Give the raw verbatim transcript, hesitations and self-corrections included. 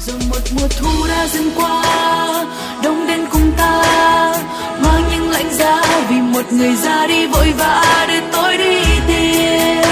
rồi một mùa thu đã dần qua, đông đến cùng ta mang những lạnh giá vì một người ra đi vội vã để tôi đi tìm.